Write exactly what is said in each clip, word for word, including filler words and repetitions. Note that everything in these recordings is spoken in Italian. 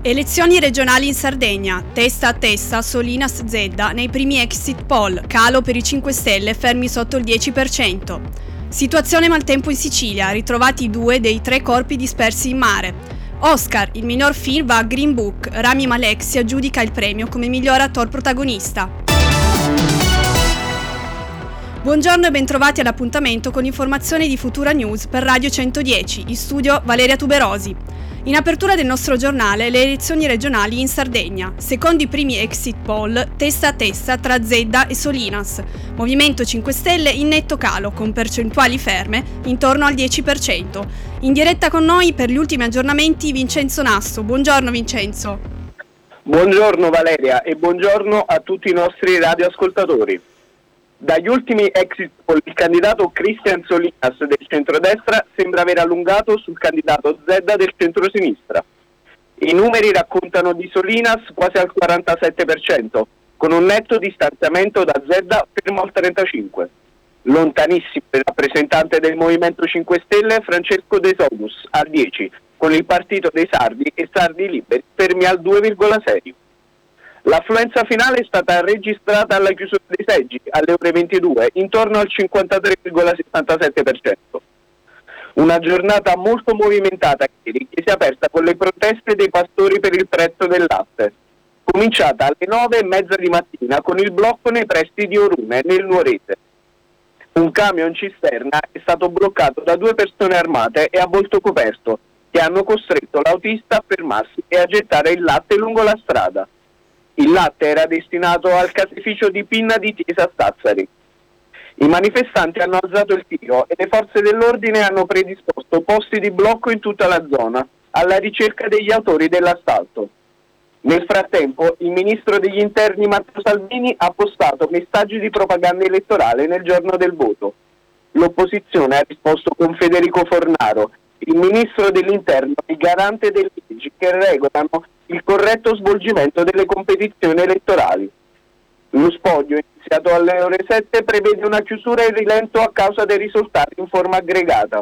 Elezioni regionali in Sardegna, testa a testa Solinas Zedda nei primi exit poll, calo per i cinque Stelle fermi sotto il dieci per cento. Situazione maltempo in Sicilia, ritrovati due dei tre corpi dispersi in mare. Oscar, il minor film va a Green Book, Rami Malek si aggiudica il premio come miglior attor protagonista. Buongiorno e bentrovati all'appuntamento con l'informazione di Futura News per Radio centodieci, in studio Valeria Tuberosi. In apertura del nostro giornale le elezioni regionali in Sardegna. Secondo i primi exit poll, testa a testa tra Zedda e Solinas. Movimento cinque Stelle in netto calo, con percentuali ferme intorno al dieci per cento. In diretta con noi per gli ultimi aggiornamenti Vincenzo Nasso. Buongiorno Vincenzo. Buongiorno Valeria e buongiorno a tutti i nostri radioascoltatori. Dagli ultimi exit poll il candidato Christian Solinas del centrodestra sembra aver allungato sul candidato Zedda del centrosinistra. I numeri raccontano di Solinas quasi al quarantasette per cento, con un netto distanziamento da Zedda fermo al trentacinque per cento. Lontanissimo il rappresentante del Movimento cinque Stelle Francesco De Somus al dieci per cento, con il partito dei Sardi e Sardi Liberi fermi al due virgola sei per cento. L'affluenza finale è stata registrata alla chiusura dei seggi, alle ore ventidue, intorno al cinquantatré virgola settantasette per cento. Una giornata molto movimentata ieri, che si è aperta con le proteste dei pastori per il prezzo del latte, cominciata alle nove e mezza di mattina con il blocco nei pressi di Orume, nel Nuorese. Un camion cisterna è stato bloccato da due persone armate e a volto coperto, che hanno costretto l'autista a fermarsi e a gettare il latte lungo la strada. Il latte era destinato al caseificio di Pinna di Tiesa a Sassari. I manifestanti hanno alzato il tiro e le forze dell'ordine hanno predisposto posti di blocco in tutta la zona, alla ricerca degli autori dell'assalto. Nel frattempo, il ministro degli interni Matteo Salvini ha postato messaggi di propaganda elettorale nel giorno del voto. L'opposizione ha risposto con Federico Fornaro, il ministro dell'interno e garante delle leggi che regolano il corretto svolgimento delle competizioni elettorali. Lo spoglio, iniziato alle ore sette, prevede una chiusura in rilento a causa dei risultati in forma aggregata.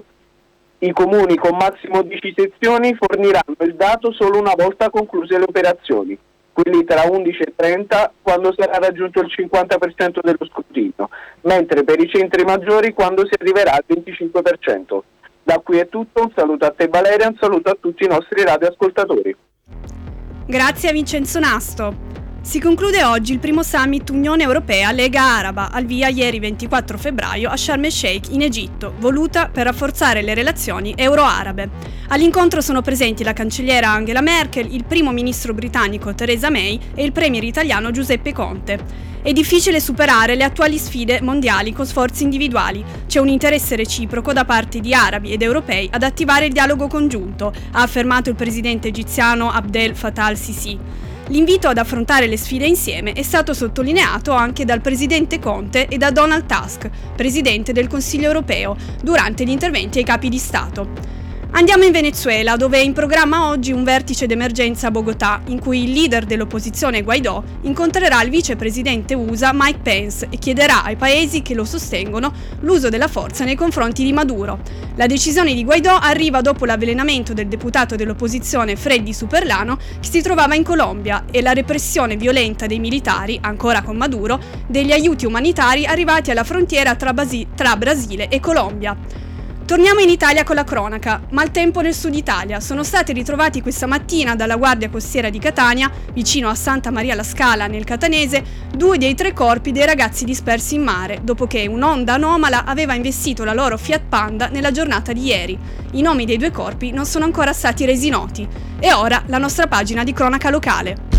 I comuni con massimo dieci sezioni forniranno il dato solo una volta concluse le operazioni, quelli tra undici e trenta quando sarà raggiunto il cinquanta per cento dello scrutinio, mentre per i centri maggiori quando si arriverà al venticinque per cento. Da qui è tutto, un saluto a te Valeria, un saluto a tutti i nostri radioascoltatori. Grazie a Vincenzo Nasto. Si conclude oggi il primo summit Unione Europea Lega Araba, al via ieri ventiquattro febbraio a Sharm el-Sheikh in Egitto, voluta per rafforzare le relazioni euro-arabe. All'incontro sono presenti la cancelliera Angela Merkel, il primo ministro britannico Theresa May e il premier italiano Giuseppe Conte. È difficile superare le attuali sfide mondiali con sforzi individuali. C'è un interesse reciproco da parte di arabi ed europei ad attivare il dialogo congiunto, ha affermato il presidente egiziano Abdel Fattah al-Sisi. L'invito ad affrontare le sfide insieme è stato sottolineato anche dal presidente Conte e da Donald Tusk, presidente del Consiglio europeo, durante gli interventi ai capi di Stato. Andiamo in Venezuela, dove è in programma oggi un vertice d'emergenza a Bogotà, in cui il leader dell'opposizione Guaidó incontrerà il vicepresidente U S A Mike Pence e chiederà ai paesi che lo sostengono l'uso della forza nei confronti di Maduro. La decisione di Guaidó arriva dopo l'avvelenamento del deputato dell'opposizione Freddy Superlano, che si trovava in Colombia, e la repressione violenta dei militari, ancora con Maduro, degli aiuti umanitari arrivati alla frontiera tra, Basi- tra Brasile e Colombia. Torniamo in Italia con la cronaca. Maltempo nel sud Italia. Sono stati ritrovati questa mattina dalla Guardia Costiera di Catania, vicino a Santa Maria la Scala nel Catanese, due dei tre corpi dei ragazzi dispersi in mare, dopo che un'onda anomala aveva investito la loro Fiat Panda nella giornata di ieri. I nomi dei due corpi non sono ancora stati resi noti. E ora la nostra pagina di cronaca locale.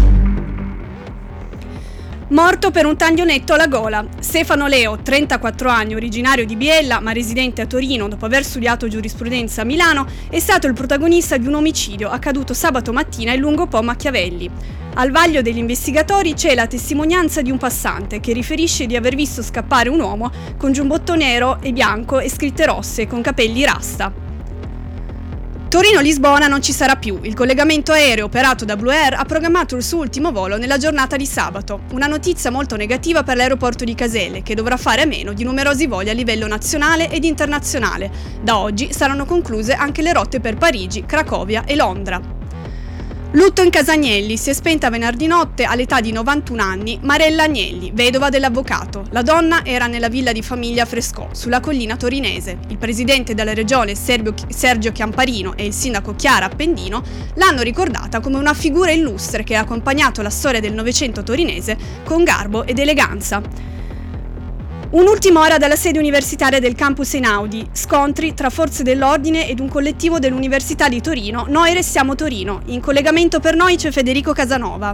Morto per un taglionetto alla gola. Stefano Leo, trentaquattro anni, originario di Biella ma residente a Torino dopo aver studiato giurisprudenza a Milano, è stato il protagonista di un omicidio accaduto sabato mattina in lungo Po Machiavelli. Al vaglio degli investigatori c'è la testimonianza di un passante che riferisce di aver visto scappare un uomo con giubbotto nero e bianco e scritte rosse con capelli rasta. Torino-Lisbona non ci sarà più. Il collegamento aereo operato da Blue Air ha programmato il suo ultimo volo nella giornata di sabato. Una notizia molto negativa per l'aeroporto di Casele, che dovrà fare a meno di numerosi voli a livello nazionale ed internazionale. Da oggi saranno concluse anche le rotte per Parigi, Cracovia e Londra. Lutto in casa Agnelli, si è spenta venerdì notte all'età di novantuno anni Marella Agnelli, vedova dell'avvocato. La donna era nella villa di famiglia Frescò, sulla collina torinese. Il presidente della regione Sergio Chiamparino e il sindaco Chiara Appendino l'hanno ricordata come una figura illustre che ha accompagnato la storia del Novecento torinese con garbo ed eleganza. Un'ultima ora dalla sede universitaria del campus Einaudi, scontri tra forze dell'ordine ed un collettivo dell'Università di Torino, Noi Restiamo Torino. In collegamento per noi c'è Federico Casanova.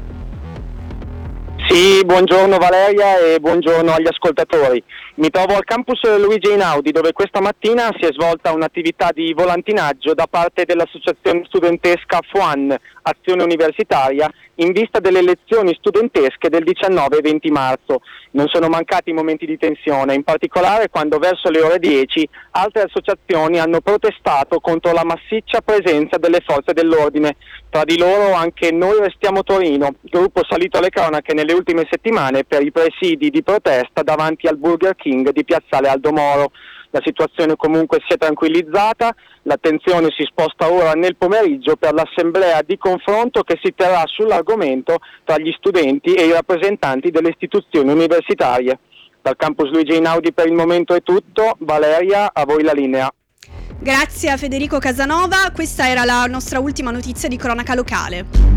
Sì, buongiorno Valeria e buongiorno agli ascoltatori. Mi trovo al campus Luigi Einaudi, dove questa mattina si è svolta un'attività di volantinaggio da parte dell'associazione studentesca F U A N, Azione Universitaria, in vista delle elezioni studentesche del diciannove e venti marzo. Non sono mancati momenti di tensione, in particolare quando verso le ore dieci altre associazioni hanno protestato contro la massiccia presenza delle forze dell'ordine. Tra di loro anche Noi Restiamo Torino, gruppo salito alle cronache nelle ultime settimane per i presidi di protesta davanti al Burger King di Piazzale Aldo Moro. La situazione comunque si è tranquillizzata, l'attenzione si sposta ora nel pomeriggio per l'assemblea di confronto che si terrà sull'argomento tra gli studenti e i rappresentanti delle istituzioni universitarie. Dal campus Luigi Einaudi per il momento è tutto. Valeria, a voi la linea. Grazie a Federico Casanova, questa era la nostra ultima notizia di cronaca locale.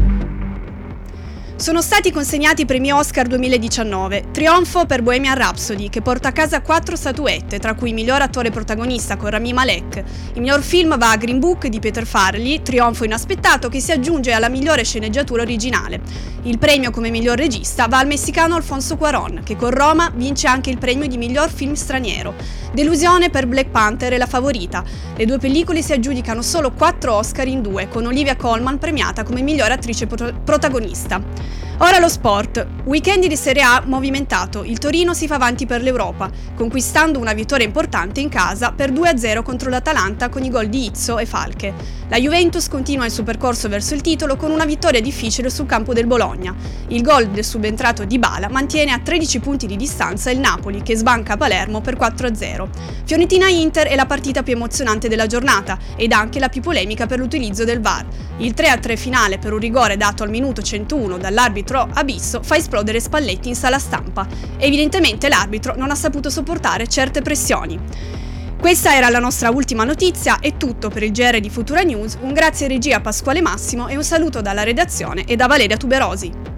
Sono stati consegnati i premi Oscar duemiladiciannove, trionfo per Bohemian Rhapsody che porta a casa quattro statuette, tra cui miglior attore protagonista con Rami Malek. Il miglior film va a Green Book di Peter Farrelly, trionfo inaspettato che si aggiunge alla migliore sceneggiatura originale. Il premio come miglior regista va al messicano Alfonso Cuarón, che con Roma vince anche il premio di miglior film straniero. Delusione per Black Panther e La Favorita. Le due pellicole si aggiudicano solo quattro Oscar in due, con Olivia Colman premiata come miglior attrice pro- protagonista. Ora lo sport. Weekend di Serie A movimentato. Il Torino si fa avanti per l'Europa, conquistando una vittoria importante in casa per due a zero contro l'Atalanta con i gol di Izzo e Falche. La Juventus continua il suo percorso verso il titolo con una vittoria difficile sul campo del Bologna. Il gol del subentrato Dybala mantiene a tredici punti di distanza il Napoli, che sbanca Palermo per quattro a zero. Fiorentina-Inter è la partita più emozionante della giornata ed anche la più polemica per l'utilizzo del V A R. Il tre a tre finale per un rigore dato al minuto centouno dall'arbitro Abisso fa esplodere Spalletti in sala stampa. Evidentemente l'arbitro non ha saputo sopportare certe pressioni. Questa era la nostra ultima notizia, è tutto per il G R di Futura News. Un grazie regia a Pasquale Massimo e un saluto dalla redazione e da Valeria Tuberosi.